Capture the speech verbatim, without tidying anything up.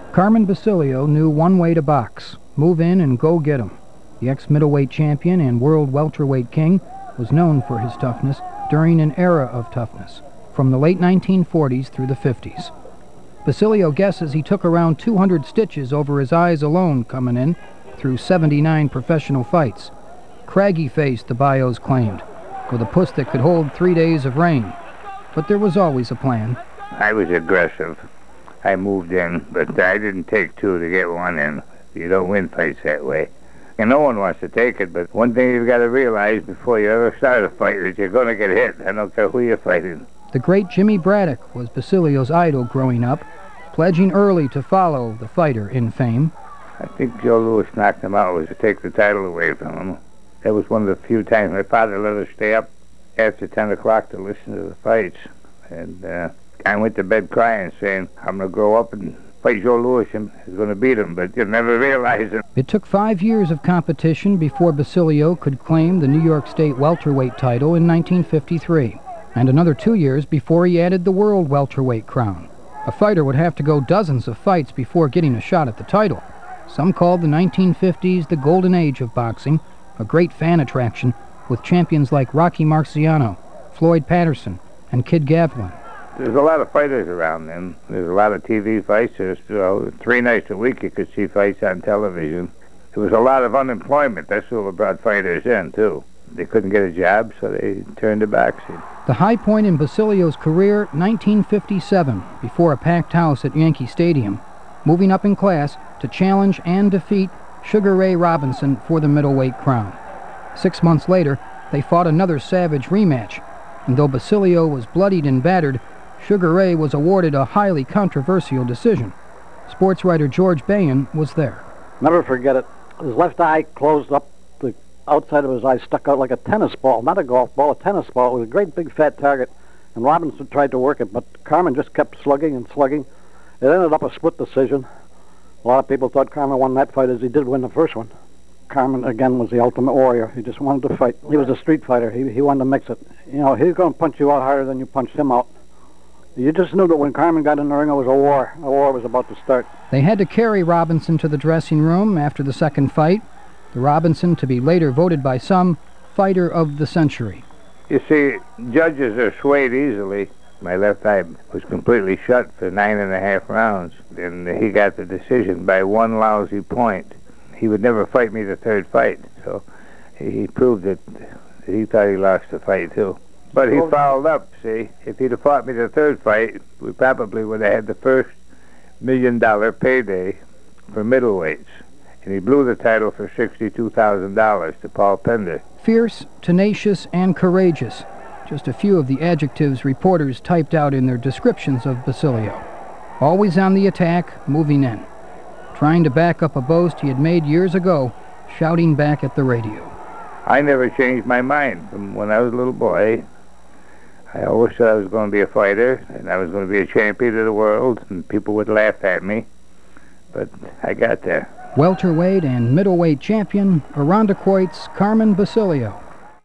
Carmen Basilio knew one way to box: move in and go get 'em. The ex-middleweight champion and world welterweight king was known for his toughness during an era of toughness, from the late nineteen forties through the fifties. Basilio guesses he took around two hundred stitches over his eyes alone coming in through seventy-nine professional fights. Craggy-faced, the bios claimed, with a puss that could hold three days of rain. But there was always a plan. I was aggressive. I moved in, but I didn't take two to get one in. You don't win fights that way. And no one wants to take it, but one thing you've got to realize before you ever start a fight is you're going to get hit. I don't care who you're fighting. The great Jimmy Braddock was Basilio's idol growing up, pledging early to follow the fighter in fame. I think Joe Louis knocked him out was to take the title away from him. That was one of the few times my father let us stay up after ten o'clock to listen to the fights. And uh, I went to bed crying, saying, I'm going to grow up and fight Joe Louis and is going to beat him, but you never realize it. It took five years of competition before Basilio could claim the New York State welterweight title in nineteen fifty-three, and another two years before he added the world welterweight crown. A fighter would have to go dozens of fights before getting a shot at the title. Some called the nineteen fifties the golden age of boxing, a great fan attraction with champions like Rocky Marciano, Floyd Patterson, and Kid Gavilan. There's a lot of fighters around then. There's a lot of T V fights. There's you know, three nights a week you could see fights on television. There was a lot of unemployment. That's what brought fighters in, too. They couldn't get a job, so they turned to boxing. The high point in Basilio's career, nineteen fifty-seven, before a packed house at Yankee Stadium, moving up in class to challenge and defeat Sugar Ray Robinson for the middleweight crown. Six months later, they fought another savage rematch, and though Basilio was bloodied and battered, Sugar Ray was awarded a highly controversial decision. Sports writer George Bayan was there. Never forget it. His left eye closed up. The outside of his eye stuck out like a tennis ball, not a golf ball, a tennis ball. It was a great big fat target, and Robinson tried to work it, but Carmen just kept slugging and slugging. It ended up a split decision. A lot of people thought Carmen won that fight, as he did win the first one. Carmen, again, was the ultimate warrior. He just wanted to fight. He was a street fighter. He, he wanted to mix it. You know, he's going to punch you out harder than you punched him out. You just knew that when Carmen got in the ring, it was a war. A war was about to start. They had to carry Robinson to the dressing room after the second fight, the Robinson to be later voted by some fighter of the century. You see, judges are swayed easily. My left eye was completely shut for nine and a half rounds, and he got the decision by one lousy point. He would never fight me the third fight, so he proved that he thought he lost the fight, too. But he fouled up, see. If he'd have fought me the third fight, we probably would have had the first million-dollar payday for middleweights. And he blew the title for sixty-two thousand dollars to Paul Pender. Fierce, tenacious, and courageous. Just a few of the adjectives reporters typed out in their descriptions of Basilio. Always on the attack, moving in. Trying to back up a boast he had made years ago, shouting back at the radio. I never changed my mind from when I was a little boy. I always said I was going to be a fighter, and I was going to be a champion of the world, and people would laugh at me. But I got there. Welterweight and middleweight champion, Irondequoit's Carmen Basilio.